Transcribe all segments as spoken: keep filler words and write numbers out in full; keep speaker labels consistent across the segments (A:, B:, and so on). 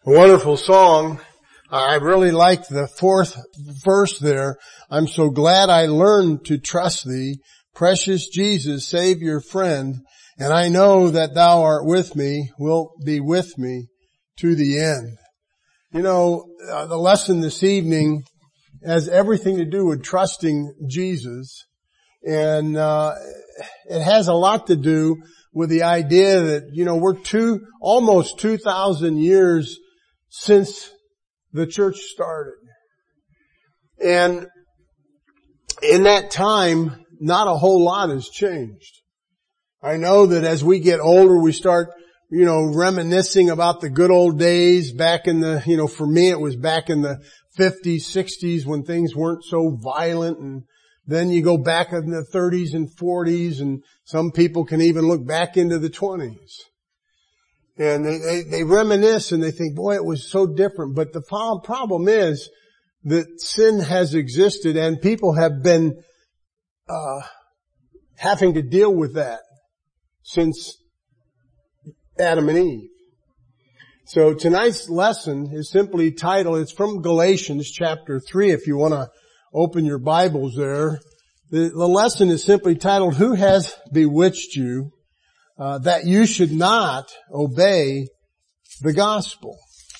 A: A wonderful song. I really like the fourth verse there. I'm so glad I learned to trust thee, precious Jesus, Savior, friend, and I know that thou art with me, wilt be with me to the end. You know, uh, the lesson this evening has everything to do with trusting Jesus, and uh it has a lot to do with the idea that, you know, we're two, almost two thousand years since the church started. And in that time, not a whole lot has changed. I know that as we get older, we start, you know, reminiscing about the good old days back in the, you know, for me it was back in the fifties, sixties when things weren't so violent, and then you go back in the thirties and forties, and some people can even look back into the twenties. And they, they, they reminisce and they think, boy, it was so different. But the problem is that sin has existed and people have been uh having to deal with that since Adam and Eve. So tonight's lesson is simply titled, it's from Galatians chapter three, if you want to open your Bibles there. The, the lesson is simply titled, Who Has Bewitched You, uh, that you should not obey the gospel?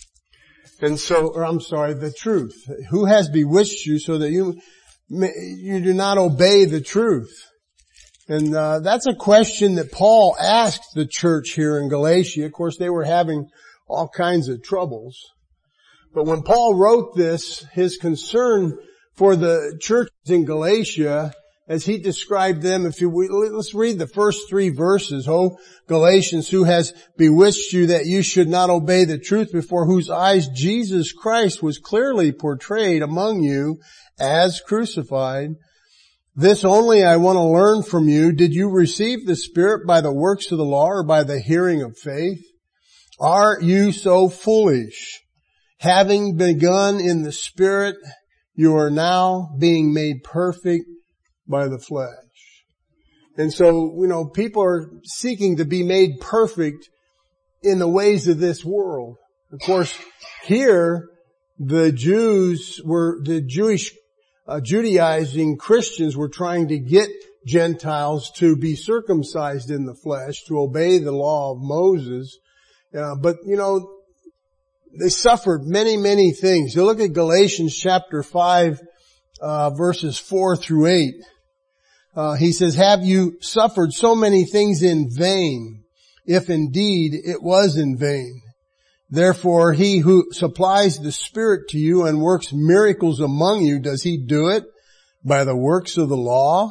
A: And so, or I'm sorry, the truth. Who has bewitched you so that you, you do not obey the truth? And, uh, that's a question that Paul asked the church here in Galatia. Of course, they were having all kinds of troubles. But when Paul wrote this, his concern for the churches in Galatia, as he described them, if you, let's read the first three verses. Oh, Galatians, who has bewitched you that you should not obey the truth, before whose eyes Jesus Christ was clearly portrayed among you as crucified? This only I want to learn from you. Did you receive the Spirit by the works of the law or by the hearing of faith? Are you so foolish? Having begun in the Spirit, you are now being made perfect by the flesh. And so, you know, people are seeking to be made perfect in the ways of this world. Of course, here, the Jews were, the Jewish, uh, Judaizing Christians were trying to get Gentiles to be circumcised in the flesh, to obey the law of Moses. Uh, but, you know, they suffered many, many things. You look at Galatians chapter five, uh, verses four through eight. Uh, he says, have you suffered so many things in vain, if indeed it was in vain? Therefore, he who supplies the Spirit to you and works miracles among you, does he do it by the works of the law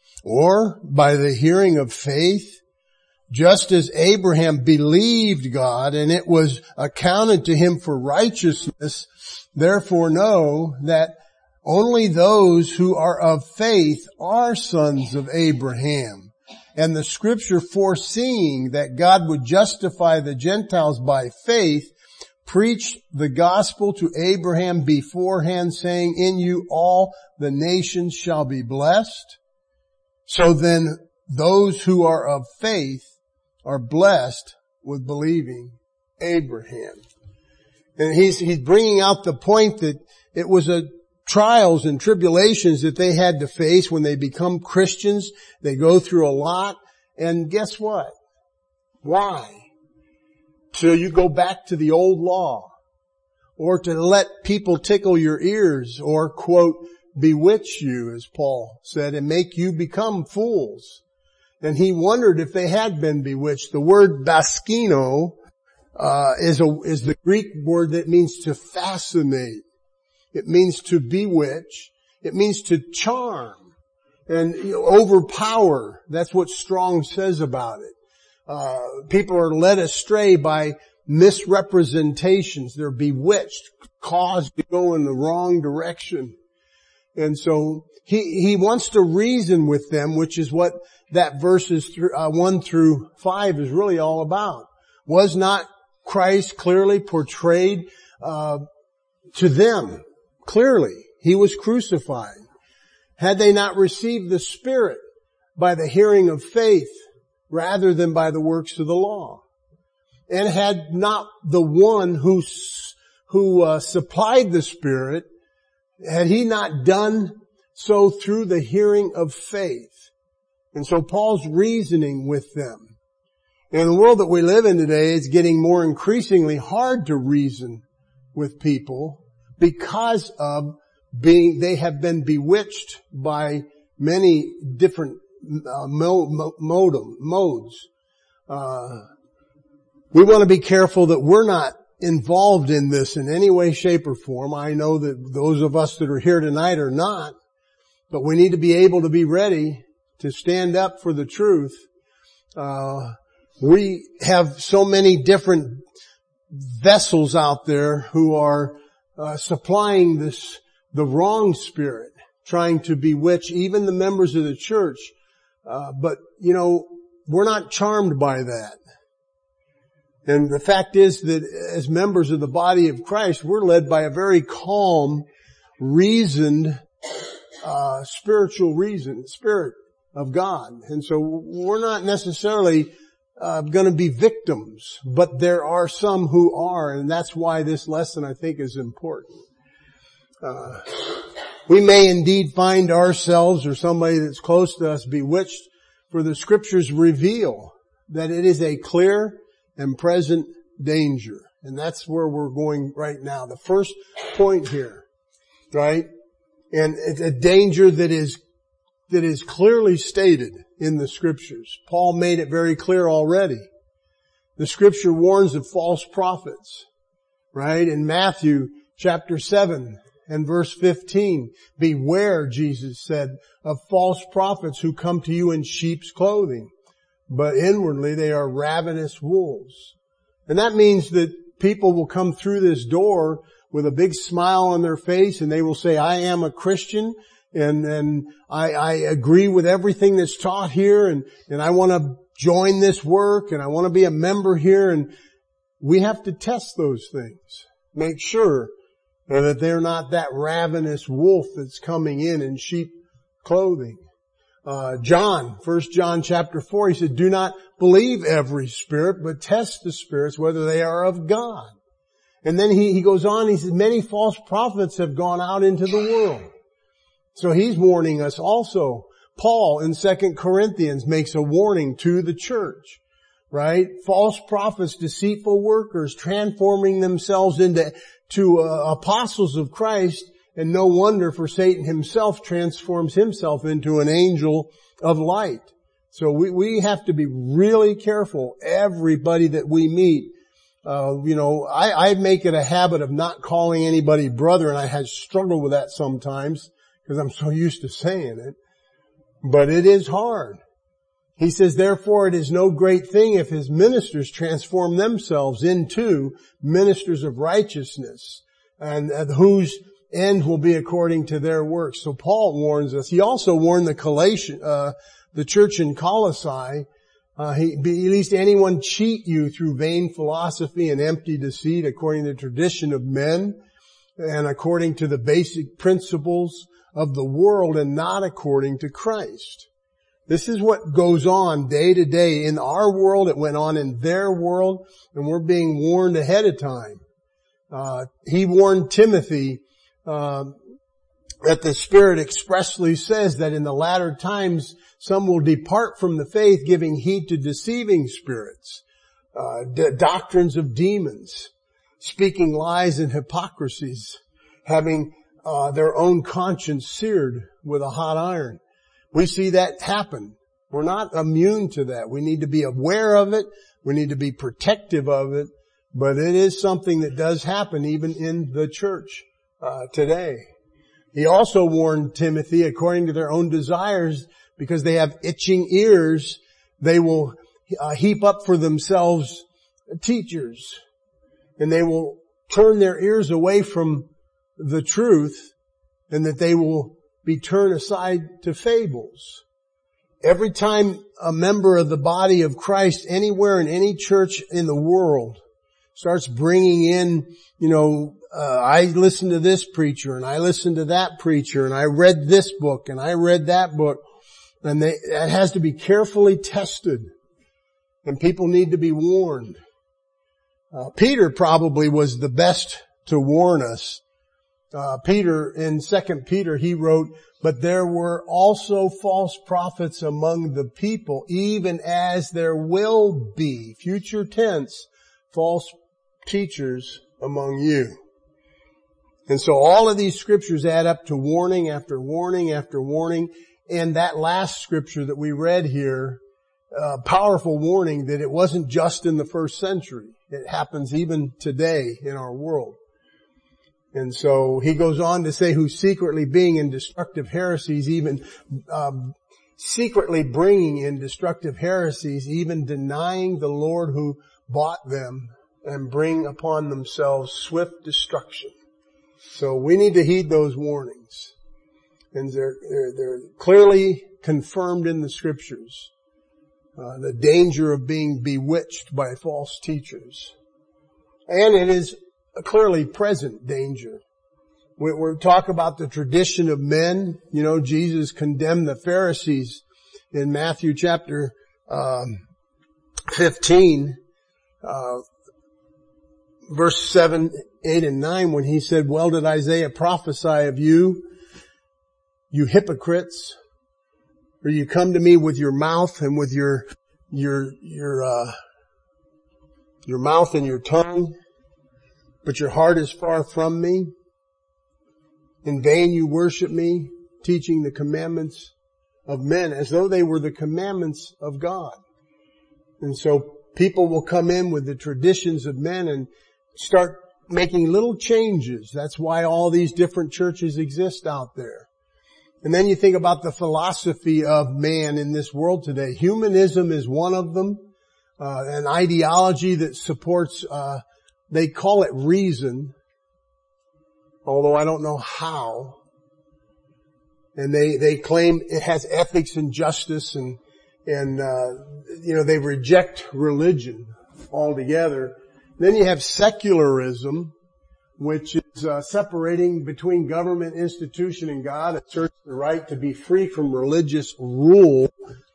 A: or by the hearing of faith? Just as Abraham believed God and it was accounted to him for righteousness, therefore know that only those who are of faith are sons of Abraham. And the scripture, foreseeing that God would justify the Gentiles by faith, preached the gospel to Abraham beforehand, saying, in you all the nations shall be blessed. So then those who are of faith are blessed with believing Abraham. And he's, he's bringing out the point that it was a trials and tribulations that they had to face when they become Christians. They go through a lot. And guess what? Why? So you go back to the old law, or to let people tickle your ears, or quote, bewitch you, as Paul said, and make you become fools. And he wondered if they had been bewitched. The word baskino uh, is a, is the Greek word that means to fascinate. It means to bewitch. It means to charm and, you know, overpower. That's what Strong says about it. Uh, people are led astray by misrepresentations. They're bewitched, caused to go in the wrong direction. And so he, he wants to reason with them, which is what that verses th- uh, one through five is really all about. Was not Christ clearly portrayed, uh, to them? Clearly, he was crucified. Had they not received the Spirit by the hearing of faith rather than by the works of the law? and had not the one who, who uh, supplied the Spirit, had he not done so through the hearing of faith. And so Paul's reasoning with them. In the world that we live in today, it's getting more increasingly hard to reason with people because of being, they have been bewitched by many different uh, mo- mo- modem, modes. Uh, we want to be careful that we're not involved in this in any way, shape, or form. I know that those of us that are here tonight are not, but we need to be able to be ready to stand up for the truth. Uh, we have so many different vessels out there who are uh, supplying this, the wrong spirit, trying to bewitch even the members of the church. Uh, but, you know, we're not charmed by that. And the fact is that as members of the body of Christ, we're led by a very calm, reasoned, uh, spiritual reason, spirit of God. And so we're not necessarily uh, going to be victims, but there are some who are, and that's why this lesson, I think, is important. Uh, we may indeed find ourselves or somebody that's close to us bewitched, for the Scriptures reveal that it is a clear and present danger. And that's where we're going right now. The first point here, right? And it's a danger that is that is clearly stated in the Scriptures. Paul made it very clear already. The Scripture warns of false prophets, right? In Matthew chapter seven and verse fifteen, beware, Jesus said, of false prophets who come to you in sheep's clothing, but inwardly they are ravenous wolves. And that means that people will come through this door with a big smile on their face and they will say, I am a Christian and, and I, I agree with everything that's taught here and, and I want to join this work and I want to be a member here. And we have to test those things. Make sure that they're not that ravenous wolf that's coming in in sheep clothing. Uh, John, First John chapter four, he said, do not believe every spirit, but test the spirits whether they are of God. And then he, he goes on, he says, many false prophets have gone out into the world. So he's warning us also. Paul in Second Corinthians makes a warning to the church, right? False prophets, deceitful workers, transforming themselves into to uh, apostles of Christ. And no wonder, for Satan himself transforms himself into an angel of light. So we, we have to be really careful. Everybody that we meet, uh, you know, I, I make it a habit of not calling anybody brother, and I have struggled with that sometimes because I'm so used to saying it. But it is hard. He says, therefore it is no great thing if his ministers transform themselves into ministers of righteousness, and uh, whose end will be according to their works. So Paul warns us. He also warned the Galatian, uh, the church in Colossae, uh, he, be, least anyone cheat you through vain philosophy and empty deceit according to the tradition of men and according to the basic principles of the world and not according to Christ. This is what goes on day to day in our world. It went on in their world, and we're being warned ahead of time. Uh, he warned Timothy Uh, that the Spirit expressly says that in the latter times some will depart from the faith, giving heed to deceiving spirits, uh, d- doctrines of demons, speaking lies and hypocrisies, having uh, their own conscience seared with a hot iron. We see that happen. We're not immune to that. We need to be aware of it. We need to be protective of it. But it is something that does happen even in the church Uh, today. He also warned Timothy, according to their own desires, because they have itching ears, they will uh, heap up for themselves teachers, and they will turn their ears away from the truth, and that they will be turned aside to fables. Every time a member of the body of Christ anywhere in any church in the world starts bringing in, you know, Uh, I listened to this preacher and I listened to that preacher and I read this book and I read that book, and they, that has to be carefully tested, and people need to be warned. Uh, Peter probably was the best to warn us. Uh, Peter, in Second Peter, he wrote, "But there were also false prophets among the people, even as there will be," future tense, "false teachers among you." And so all of these scriptures add up to warning after warning after warning. And that last scripture that we read here, uh, powerful warning that it wasn't just in the first century. It happens even today in our world. And so he goes on to say, "Who secretly being in destructive heresies, even um, secretly bringing in destructive heresies, even denying the Lord who bought them, and bring upon themselves swift destruction." So we need to heed those warnings. And they're, they're, they're clearly confirmed in the scriptures. Uh, the danger of being bewitched by false teachers. And it is a clearly present danger. We, we talk about the tradition of men. You know, Jesus condemned the Pharisees in Matthew chapter um, fifteen, uh, verse seven, eight, and nine, when he said, "Well did Isaiah prophesy of you, you hypocrites, for you come to me with your mouth and with your your your uh your mouth and your tongue, but your heart is far from me. In vain you worship me, teaching the commandments of men as though they were the commandments of God." And so people will come in with the traditions of men and start making little changes. That's why all these different churches exist out there. And then you think about the philosophy of man in this world today. Humanism is one of them, uh, an ideology that supports, uh, they call it reason, although I don't know how. And they, they claim it has ethics and justice, and, and, uh, you know, they reject religion altogether. Then you have secularism, which is uh, separating between government, institution, and God, asserts the right to be free from religious rule.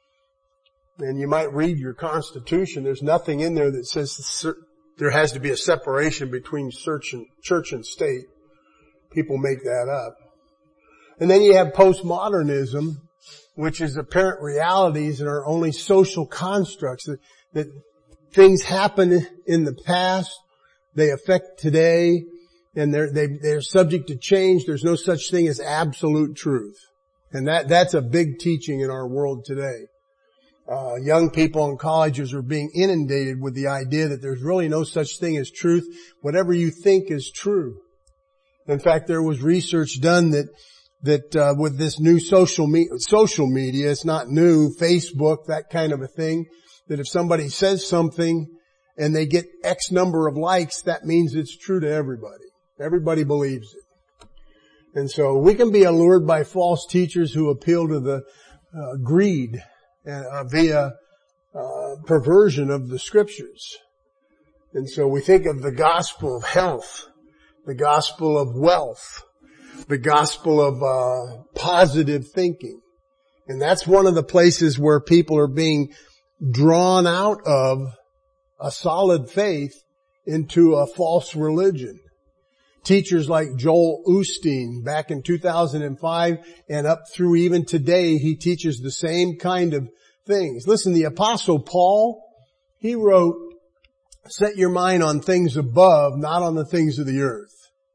A: And you might read your Constitution. There's nothing in there that says there has to be a separation between church and, church and state. People make that up. And then you have postmodernism, which is apparent realities and are only social constructs, that, that things happen in the past, they affect today, and they're, they, they're subject to change. There's no such thing as absolute truth. And that, that's a big teaching in our world today. Uh, young people in colleges are being inundated with the idea that there's really no such thing as truth. Whatever you think is true. In fact, there was research done that, that, uh, with this new social me- social media, it's not new, Facebook, that kind of a thing, that if somebody says something and they get X number of likes, that means it's true to everybody. Everybody believes it. And so we can be allured by false teachers who appeal to the uh, greed uh, via uh, perversion of the scriptures. And so we think of the gospel of health, the gospel of wealth, the gospel of uh positive thinking. And that's one of the places where people are being drawn out of a solid faith into a false religion. Teachers like Joel Osteen back in two thousand five and up through even today, he teaches the same kind of things. Listen, the Apostle Paul, he wrote, "Set your mind on things above, not on the things of the earth."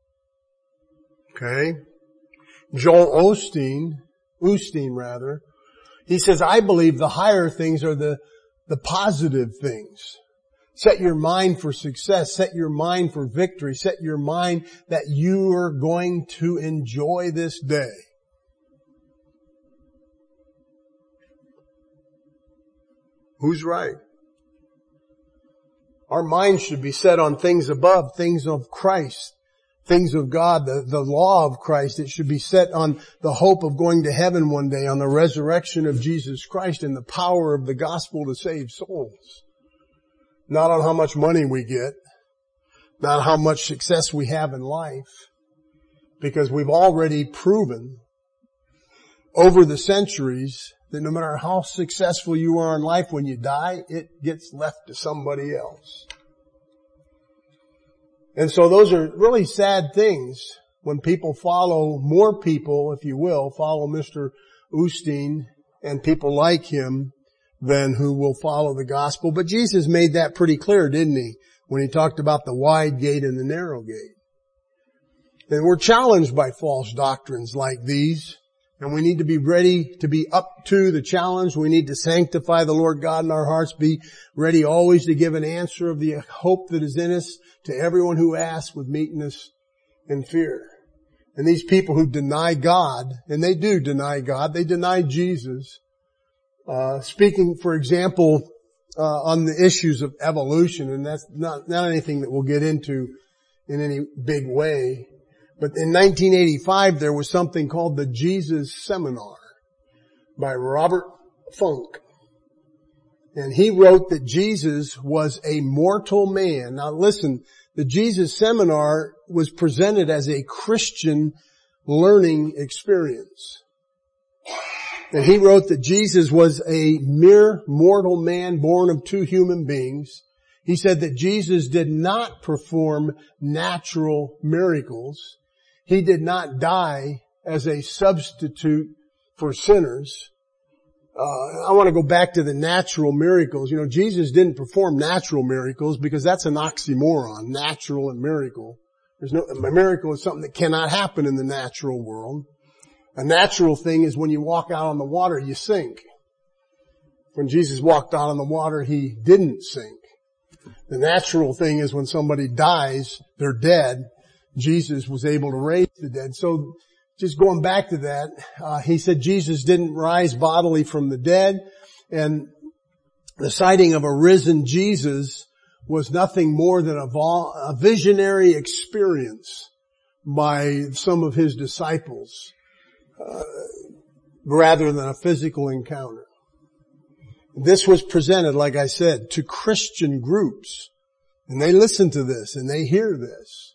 A: Okay? Joel Osteen, Osteen rather, he says, "I believe the higher things are the, the positive things." Set your mind for success. Set your mind for victory. Set your mind that you are going to enjoy this day. Who's right? Our minds should be set on things above, things of Christ, things of God, the, the law of Christ. It should be set on the hope of going to heaven one day, on the resurrection of Jesus Christ and the power of the gospel to save souls. Not on how much money we get, not how much success we have in life, because we've already proven over the centuries that no matter how successful you are in life, when you die, it gets left to somebody else. And so those are really sad things when people follow, more people, if you will, follow Mister Osteen and people like him than who will follow the gospel. But Jesus made that pretty clear, didn't he? When he talked about the wide gate and the narrow gate. And we're challenged by false doctrines like these. And we need to be ready to be up to the challenge. We need to sanctify the Lord God in our hearts. Be ready always to give an answer of the hope that is in us to everyone who asks with meekness and fear. And these people who deny God, and they do deny God, they deny Jesus. Uh, speaking, for example, uh, on the issues of evolution, and that's not, not anything that we'll get into in any big way. But in nineteen eighty-five, there was something called the Jesus Seminar by Robert Funk. And he wrote that Jesus was a mortal man. Now listen, the Jesus Seminar was presented as a Christian learning experience. And he wrote that Jesus was a mere mortal man born of two human beings. He said that Jesus did not perform natural miracles. He did not die as a substitute for sinners. Uh, I want to go back to the natural miracles. You know, Jesus didn't perform natural miracles because that's an oxymoron, natural and miracle. There's no, a miracle is something that cannot happen in the natural world. A natural thing is when you walk out on the water, you sink. When Jesus walked out on the water, he didn't sink. The natural thing is when somebody dies, they're dead. Jesus was able to raise the dead. So just going back to that, uh, he said Jesus didn't rise bodily from the dead, and the sighting of a risen Jesus was nothing more than a, vol- a visionary experience by some of his disciples, uh, rather than a physical encounter. This was presented, like I said, to Christian groups, and they listen to this and they hear this.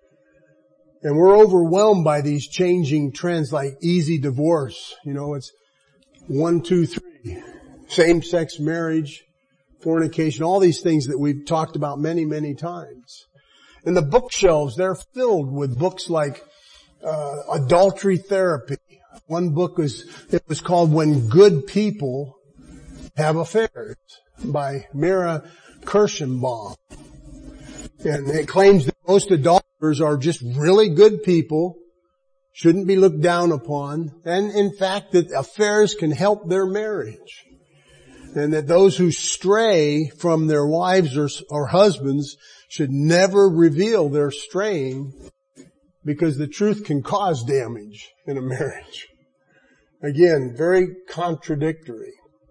A: And we're overwhelmed by these changing trends like easy divorce. You know, it's one, two, three. Same-sex marriage, fornication, all these things that we've talked about many, many times. And the bookshelves, they're filled with books like uh, adultery therapy. One book was, it was called When Good People Have Affairs by Mira Kirschenbaum. And it claims that most adulterers are just really good people, shouldn't be looked down upon, and in fact that affairs can help their marriage. And that those who stray from their wives or, or husbands should never reveal their straying because the truth can cause damage in a marriage. Again, very contradictory.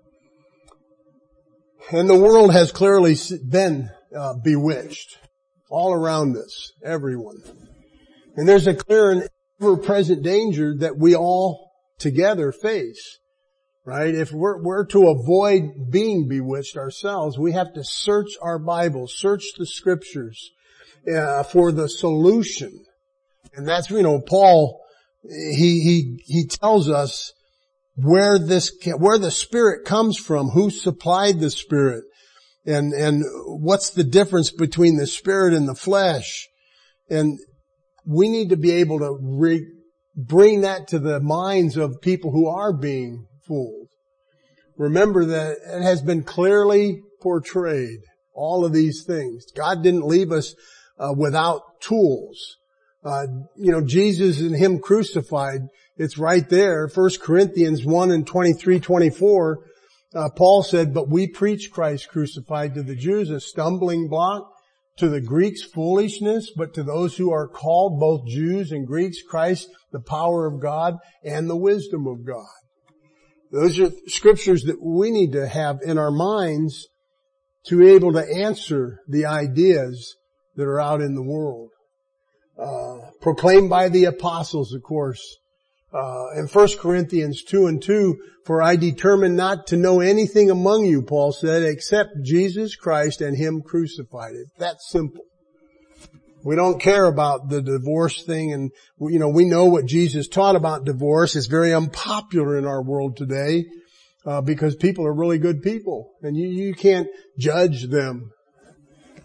A: And the world has clearly been uh, bewitched. All around us, everyone. And there's a clear and ever-present danger that we all together face, right? If we're, we're to avoid being bewitched ourselves, we have to search our Bibles, search the Scriptures uh, for the solution. And that's, you know, Paul, he, he, he tells us where this, where the Spirit comes from, who supplied the Spirit. And, and what's the difference between the spirit and the flesh? And we need to be able to re- bring that to the minds of people who are being fooled. Remember that it has been clearly portrayed, all of these things. God didn't leave us uh, without tools. Uh, you know, Jesus and Him crucified, it's right there. First Corinthians one and twenty-three, twenty-four. Uh, Paul said, but we preach Christ crucified, to the Jews a stumbling block, to the Greeks foolishness, but to those who are called, both Jews and Greeks, Christ the power of God and the wisdom of God. Those are scriptures that we need to have in our minds to be able to answer the ideas that are out in the world. Uh, proclaimed by the apostles, of course. Uh, in First Corinthians two and two, for I determined not to know anything among you, Paul said, except Jesus Christ and Him crucified. It's that simple. We don't care about the divorce thing, and, you know, we know what Jesus taught about divorce. It's very unpopular in our world today, uh, because people are really good people, and you, you can't judge them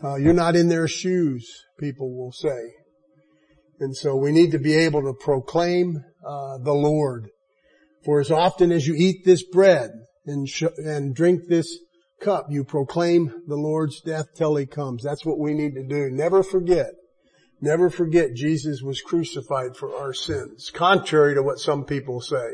A: Uh, you're not in their shoes, people will say. And so we need to be able to proclaim uh, the Lord. For as often as you eat this bread and sh- and drink this cup, you proclaim the Lord's death till He comes. That's what we need to do. Never forget. Never forget Jesus was crucified for our sins, contrary to what some people say.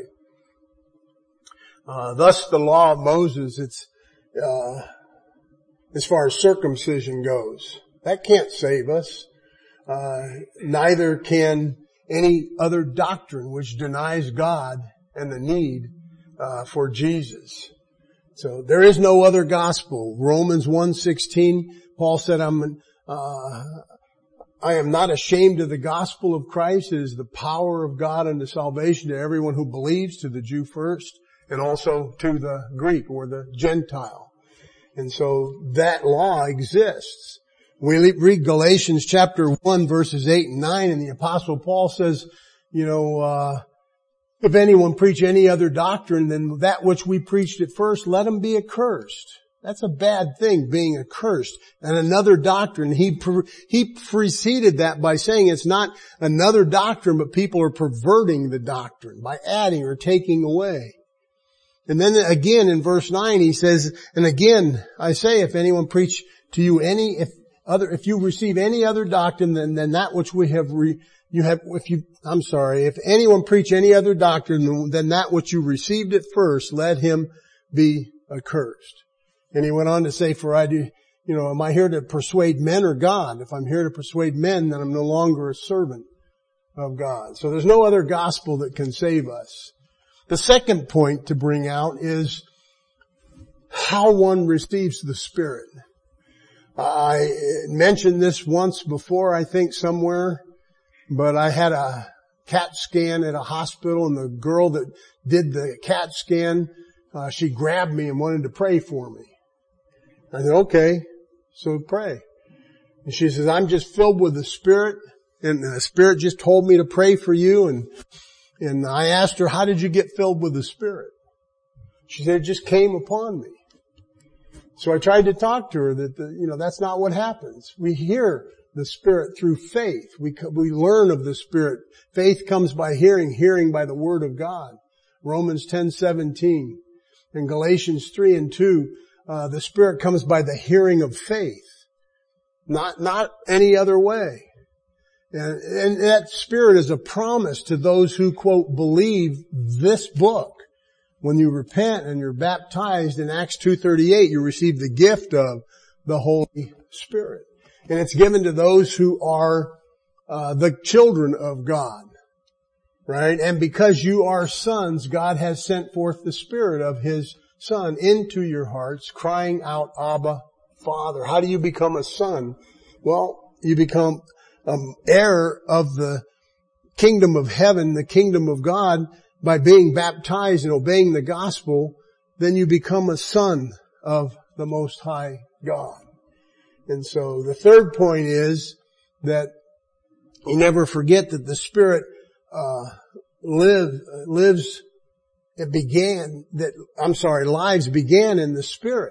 A: Uh, thus the law of Moses, it's, uh, as far as circumcision goes, that can't save us. Uh, neither can any other doctrine which denies God and the need, uh, for Jesus. So there is no other gospel. Romans one sixteen, Paul said, I'm, uh, I am not ashamed of the gospel of Christ. It is the power of God unto salvation to everyone who believes, to the Jew first, and also to the Greek or the Gentile. And so that law exists. We read Galatians chapter one verses eight and nine, and the Apostle Paul says, you know, uh, if anyone preach any other doctrine than that which we preached at first, let him be accursed. That's a bad thing, being accursed. And another doctrine, he pre- he preceded that by saying it's not another doctrine, but people are perverting the doctrine by adding or taking away. And then again in verse nine he says, and again I say, if anyone preach to you any, if other, if you receive any other doctrine than, than that which we have re, you have, if you, I'm sorry, if anyone preach any other doctrine than that which you received at first, let him be accursed. And he went on to say, for I do, you know, am I here to persuade men or God? If I'm here to persuade men, then I'm no longer a servant of God. So there's no other gospel that can save us. The second point to bring out is how one receives the Spirit. I mentioned this once before, I think somewhere, but I had a CAT scan at a hospital, and the girl that did the CAT scan, uh, she grabbed me and wanted to pray for me. I said, okay, so pray. And she says, I'm just filled with the Spirit, and the Spirit just told me to pray for you. And, and I asked her, how did you get filled with the Spirit? She said, it just came upon me. So I tried to talk to her that, the, you know, that's not what happens. We hear the Spirit through faith. We, we learn of the Spirit. Faith comes by hearing, hearing by the Word of God. Romans ten seventeen and Galatians three and two. Uh, the Spirit comes by the hearing of faith, not, not any other way. And, and that Spirit is a promise to those who, quote, believe this book. When you repent and you're baptized in Acts two thirty-eight, you receive the gift of the Holy Spirit. And it's given to those who are, uh, the children of God. Right? And because you are sons, God has sent forth the Spirit of His Son into your hearts, crying out, Abba, Father. How do you become a son? Well, you become an heir of the kingdom of heaven, the kingdom of God, by being baptized and obeying the gospel. Then you become a son of the Most High God. And so the third point is that you never forget that the Spirit uh live, lives It began that, I'm sorry, lives began in the Spirit.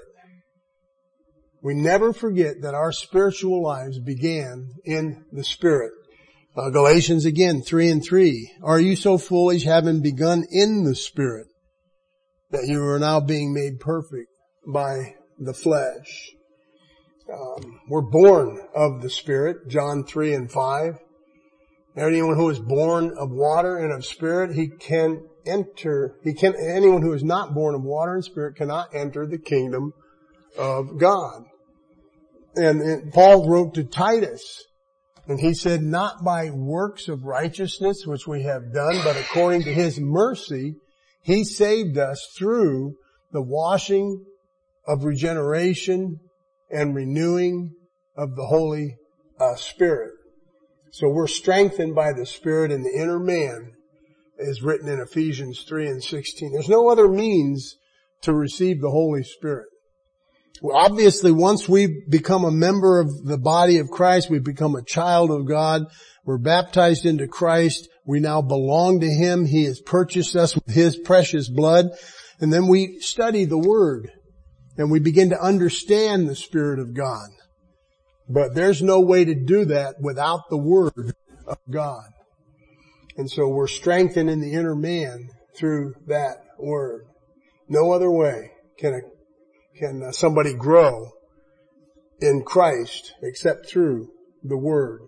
A: We never forget that our spiritual lives began in the Spirit. Uh, Galatians again, three and three. Are you so foolish, having begun in the Spirit, that you are now being made perfect by the flesh? Um, we're born of the Spirit, John three and five. Anyone who is born of water and of Spirit, he can enter, he can, anyone who is not born of water and Spirit cannot enter the kingdom of God. And, and Paul wrote to Titus, and he said, not by works of righteousness which we have done, but according to His mercy, He saved us through the washing of regeneration and renewing of the Holy uh, Spirit. So we're strengthened by the Spirit in the inner man, is written in Ephesians three and sixteen. There's no other means to receive the Holy Spirit. Well, obviously, once we become a member of the body of Christ, we become a child of God. We're baptized into Christ. We now belong to Him. He has purchased us with His precious blood. And then we study the Word, and we begin to understand the Spirit of God. But there's no way to do that without the Word of God. And so we're strengthened in the inner man through that Word. No other way can a, can somebody grow in Christ except through the Word.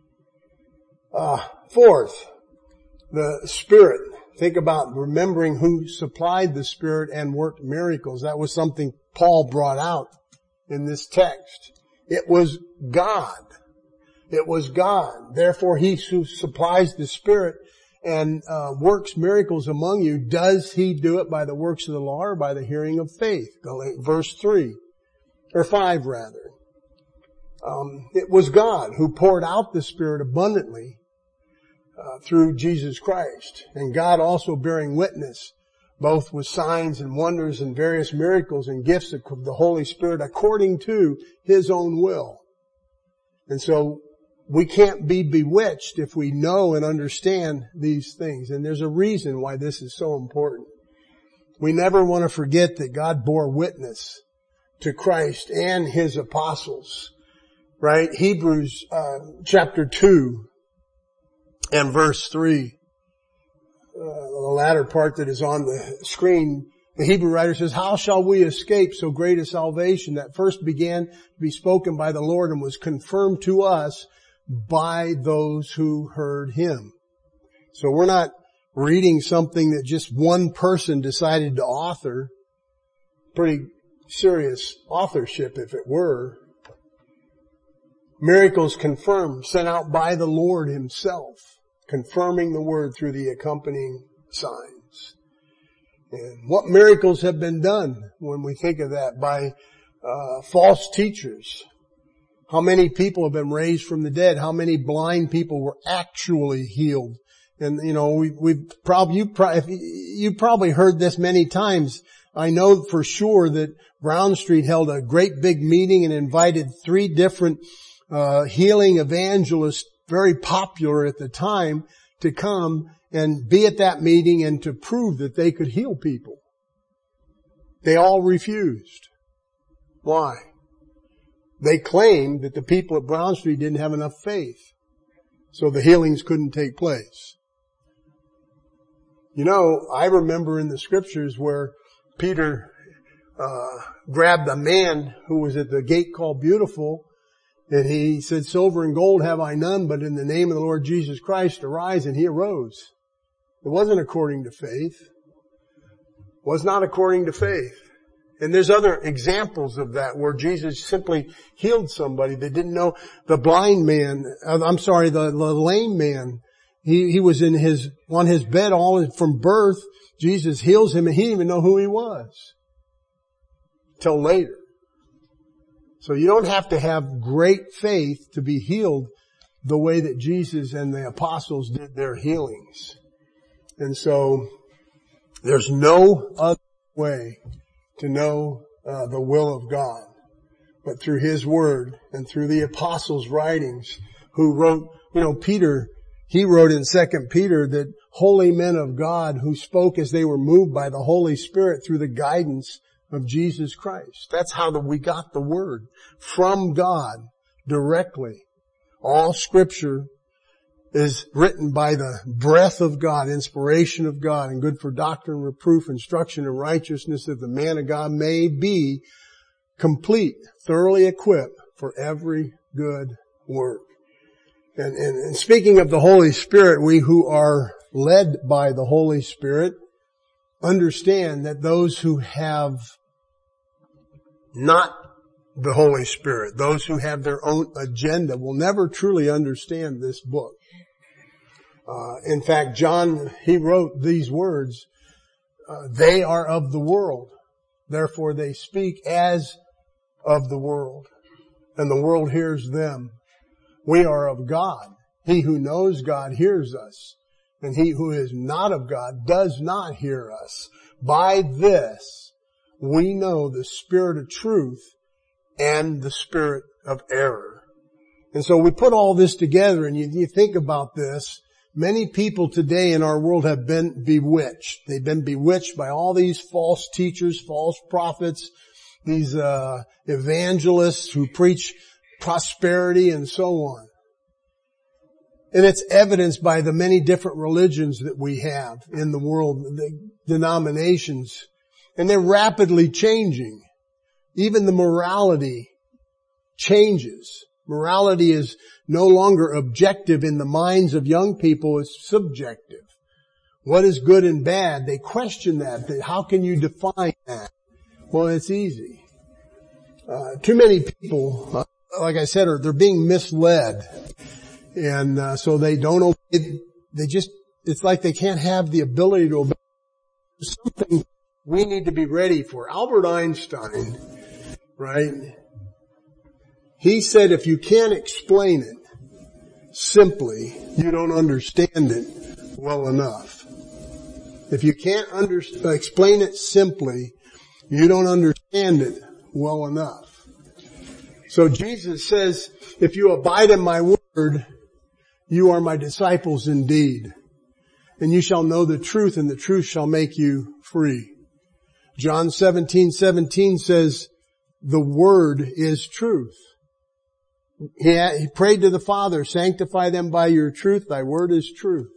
A: Uh, fourth, the Spirit. Think about remembering who supplied the Spirit and worked miracles. That was something Paul brought out in this text. It was God. It was God. Therefore, He who supplies the Spirit and uh, works miracles among you, does He do it by the works of the law or by the hearing of faith? Verse three, or five rather. Um, it was God who poured out the Spirit abundantly uh, through Jesus Christ, and God also bearing witness, both with signs and wonders and various miracles and gifts of the Holy Spirit according to His own will. And so we can't be bewitched if we know and understand these things. And there's a reason why this is so important. We never want to forget that God bore witness to Christ and His apostles. Right? Hebrews uh, chapter two and verse three. Uh, the latter part that is on the screen, the Hebrew writer says, how shall we escape so great a salvation that first began to be spoken by the Lord and was confirmed to us by those who heard Him? So we're not reading something that just one person decided to author. Pretty serious authorship if it were. Miracles confirmed, sent out by the Lord Himself, confirming the word through the accompanying signs. And what miracles have been done when we think of that by uh, false teachers? How many people have been raised from the dead? How many blind people were actually healed? And you know, we, we've probably you probably you probably heard this many times. I know for sure that Brown Street held a great big meeting and invited three different uh healing evangelists, very popular at the time, to come and be at that meeting and to prove that they could heal people. They all refused. Why? They claimed that the people at Brown Street didn't have enough faith, so the healings couldn't take place. You know, I remember in the scriptures where Peter uh grabbed a man who was at the gate called Beautiful, and he said, silver and gold have I none, but in the name of the Lord Jesus Christ arise, and he arose. It wasn't according to faith. It was not according to faith. And there's other examples of that where Jesus simply healed somebody that didn't know. The blind man, I'm sorry, the, the lame man, he, he was in his, on his bed all from birth. Jesus heals him and he didn't even know who he was till later. So you don't have to have great faith to be healed the way that Jesus and the apostles did their healings. And so there's no other way to know uh, the will of God but through His Word and through the apostles' writings who wrote, you know, Peter, he wrote in Second Peter that holy men of God who spoke as they were moved by the Holy Spirit through the guidance of Jesus Christ. That's how the, we got the Word from God directly. All Scripture is written by the breath of God, inspiration of God, and good for doctrine, reproof, instruction, and righteousness, that the man of God may be complete, thoroughly equipped for every good work. And, and, and speaking of the Holy Spirit, we who are led by the Holy Spirit understand that those who have not the Holy Spirit, those who have their own agenda, will never truly understand this book. Uh, in fact, John, he wrote these words, uh, they are of the world, therefore they speak as of the world, and the world hears them. We are of God. He who knows God hears us, and he who is not of God does not hear us. By this we know the spirit of truth and the spirit of error. And so we put all this together, and you, you think about this. Many people today in our world have been bewitched. They've been bewitched by all these false teachers, false prophets, these uh evangelists who preach prosperity, and so on. And it's evidenced by the many different religions that we have in the world, the denominations. And they're rapidly changing. Even the morality changes. Morality is no longer objective in the minds of young people. It's subjective. What is good and bad? They question that. How can you define that? Well, it's easy. Uh, too many people, uh, like I said, are they're being misled. And uh, so they don't obey. They just, it's like they can't have the ability to obey. Something we need to be ready for. Albert Einstein, right? He said if you can't explain it simply, you don't understand it well enough. If you can't under, explain it simply, you don't understand it well enough. So Jesus says, if you abide in my word, you are my disciples indeed. And you shall know the truth, and the truth shall make you free. John seventeen seventeen says, the word is truth. He, he prayed to the Father, sanctify them by your truth, thy word is truth.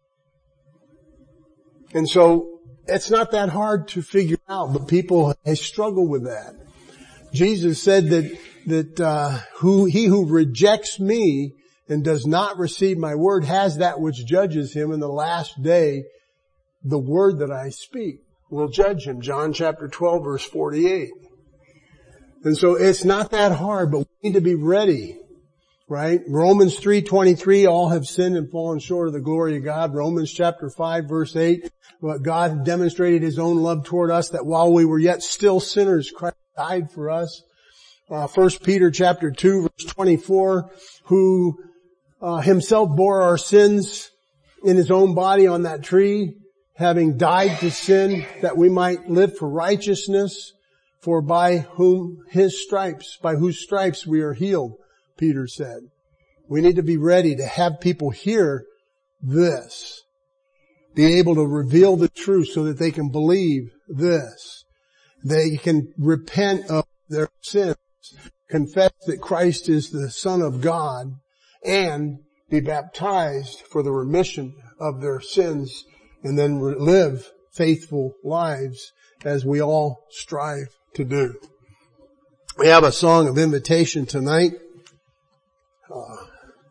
A: And so, it's not that hard to figure out, but people struggle with that. Jesus said that, that, uh, who, he who rejects me and does not receive my word has that which judges him in the last day. The word that I speak will judge him. John chapter twelve verse forty-eight. And so it's not that hard, but we need to be ready. Right? Romans three twenty-three, all have sinned and fallen short of the glory of God. Romans chapter five verse eight, but God demonstrated his own love toward us that while we were yet still sinners, Christ died for us. Uh, First Peter chapter two verse twenty-four, who uh, himself bore our sins in his own body on that tree, having died to sin that we might live for righteousness, for by whom his stripes, by whose stripes we are healed. Peter said. We need to be ready to have people hear this. Be able to reveal the truth so that they can believe this. They can repent of their sins, confess that Christ is the Son of God, and be baptized for the remission of their sins, and then live faithful lives as we all strive to do. We have a song of invitation tonight. Uh,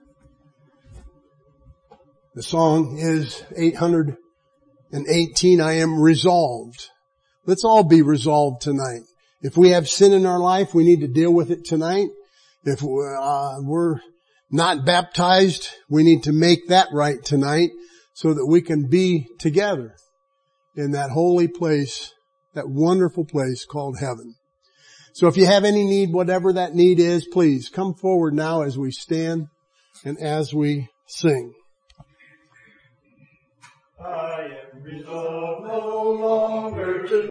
A: the song is eight hundred eighteen, I am resolved. Let's all be resolved tonight. If we have sin in our life, we need to deal with it tonight. If uh, we're not baptized, we need to make that right tonight so that we can be together in that holy place, that wonderful place called heaven. So if you have any need, whatever that need is, please come forward now as we stand and as we sing. I am resolved no longer to